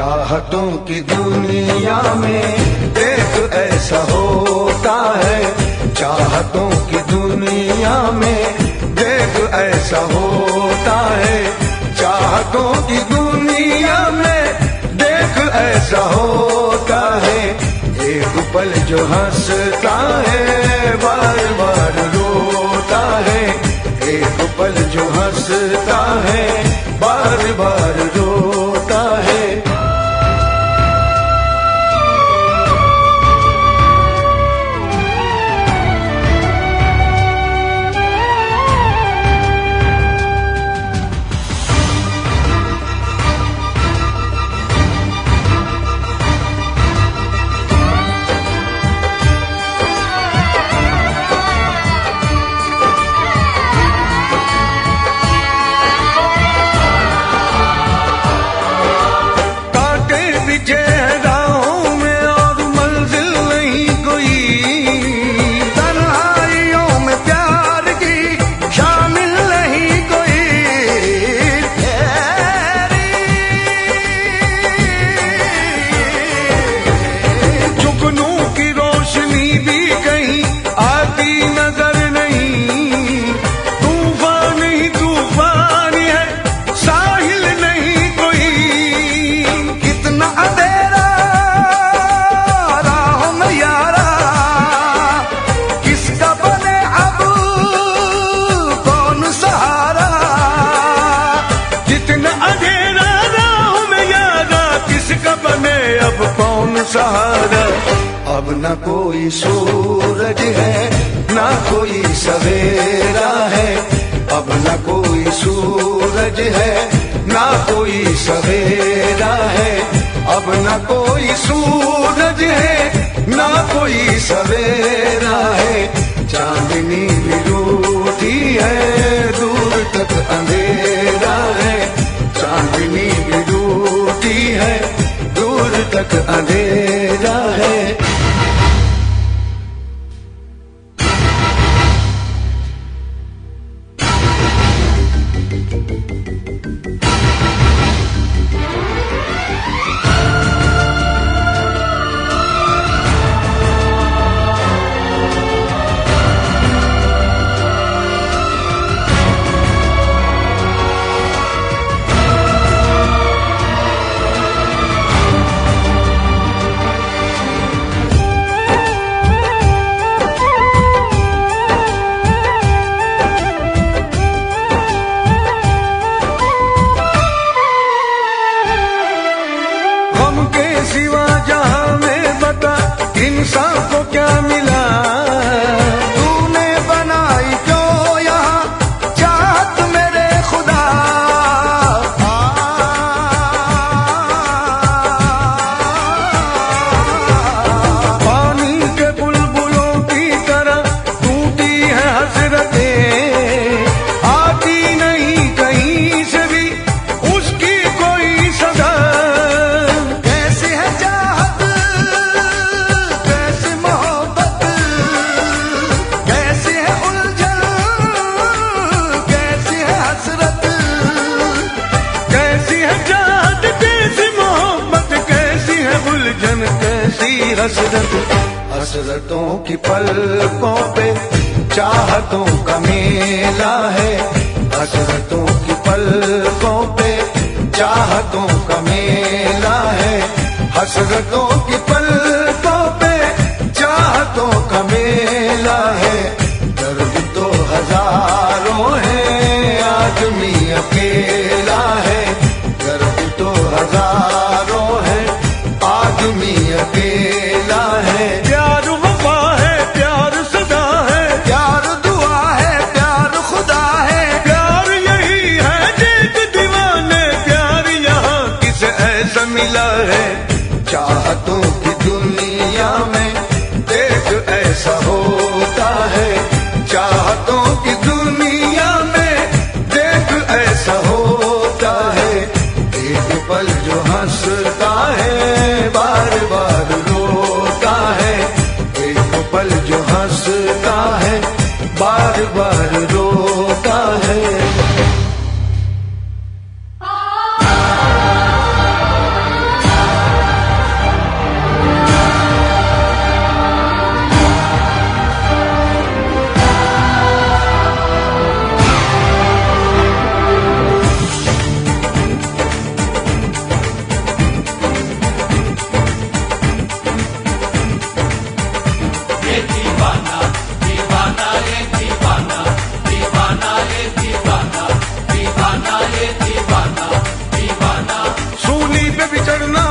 चाहतों की दुनिया में देख ऐसा होता है, चाहतों की दुनिया में देख ऐसा होता है, चाहतों की दुनिया में देख ऐसा होता है। एक पल जो हंसता है बार बार रोता है, एक पल जो हंसता है बार बार रोता है। सहारा अब न कोई सूरज है न कोई सवेरा है, अब न कोई सूरज है न कोई सवेरा है, अब न कोई सूरज है न कोई सवेरा है। चांदनी भी रूठी है दूर तक अंधेरा है, चांदनी भी रूठी है दूर तक अंधेरा है। सिवा जहां में बता इंसान को क्या मिला, तूने बनाई क्यों यहाँ चाहत मेरे खुदा। पानी के बुलबुलों की तरह टूटी है हसरतें, आती नहीं कहीं से भी उसकी कोई सजा। हसरत हसरतों की पलकों पे चाहतों का मेला है, हसरतों की पलकों पे चाहतों का मेला है, हसरतों की पलकों पे चाहतों का मेला है। दर्द तो हजारों है आदमी अकेला है, दर्द तो हजारों है आदमी अकेला है। प्यार वफा है प्यार सदा है, प्यार दुआ है प्यार खुदा है, प्यार यही है देख दीवाने, प्यार यहाँ किसे ऐसा मिला है। चाहतों की दुनिया में देख ऐसा होता है, चाहतों की दुनिया में देख ऐसा होता है। एक पल जो हंसता है बार बार रोता है, एक पल जो हंसता है बार बार रोता है। दीवाना दीवाना ये दीवाना दीवाना ये दीवाना दीवाना ये दीवाना दीवाना। सूली पे भी चढ़ना